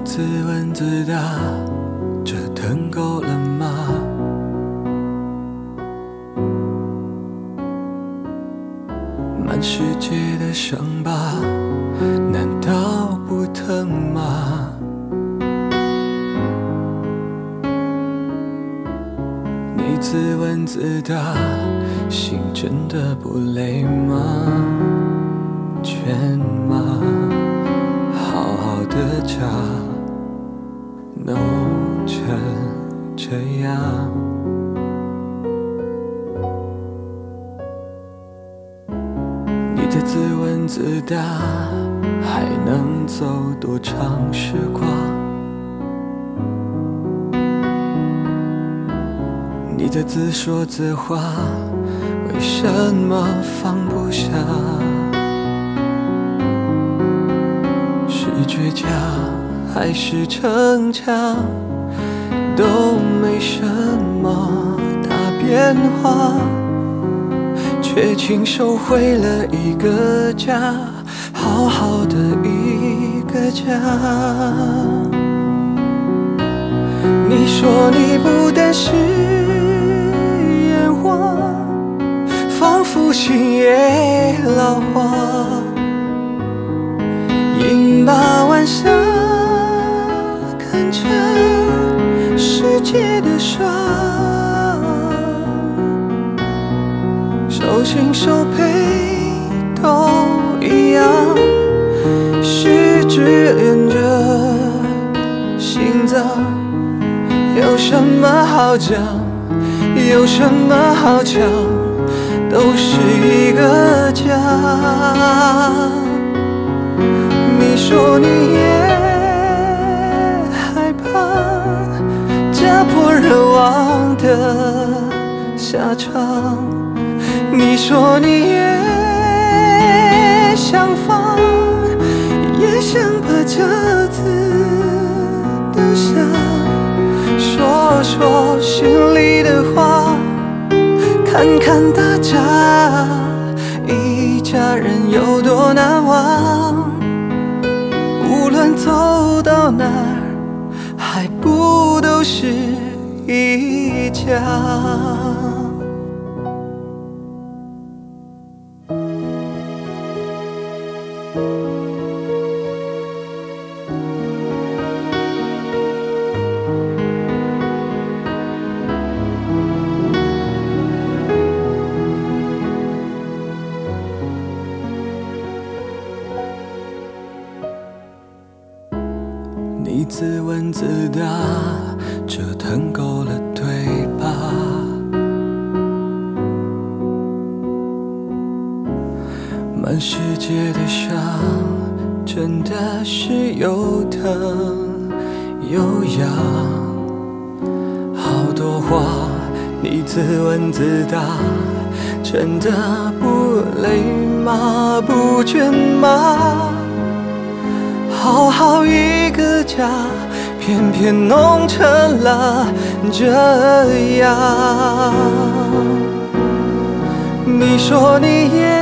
自问自答，这腾够了吗？满世界的伤疤，难道不疼吗？你自问自答，心真的不累吗？倦吗？好好的家弄成这样，你的自问自答还能走多长时光？你的自说自话为什么放不下？是倔强还是逞强，都没什么大变化，却亲手毁了一个家，好好的一个家。你说你不担心烟花，仿佛心也老化，饮马晚上看着世界的霜，手心手背都一样，十指连着心脏，有什么好讲，有什么好抢，都是一个家。你说你也害怕家破人亡的下场，你说你也想放，也想把车子丢下，说说心里的话，看看大家一家人有多难忘，无论走到哪儿，还不都是一家。你自问自答，折腾够了对吧？满世界的伤，真的是又疼又痒。好多话你自问自答，真的不累吗？不倦吗？好好一个家，偏偏弄成了这样。你说你也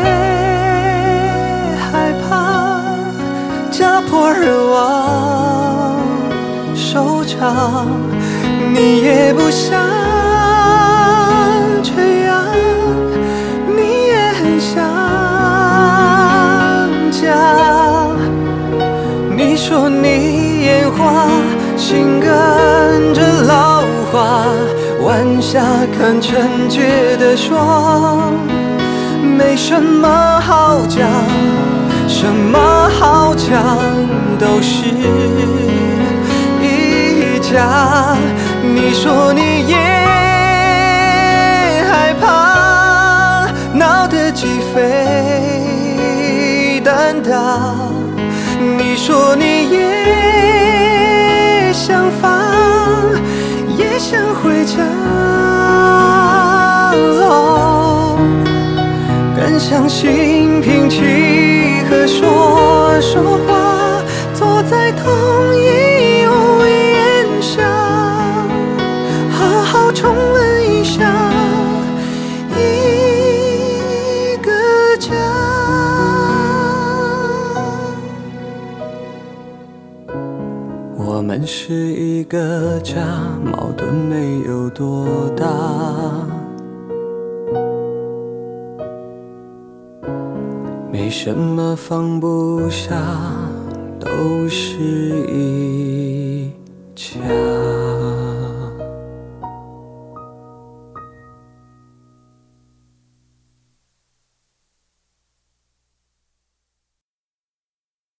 害怕家破人亡收场，你也不想这样，你也很想家。你说你眼花，心跟着老化，晚霞看纯洁的霜，没什么好讲，什么好讲，都是一家。你说你也害怕闹得鸡飞蛋打，你说你也想放，也想回家，更想心平气和说说话，坐在同一屋檐下，好好重温一下一个家。我恋是一个家，矛盾没有多大。没什么放不下，都是一家。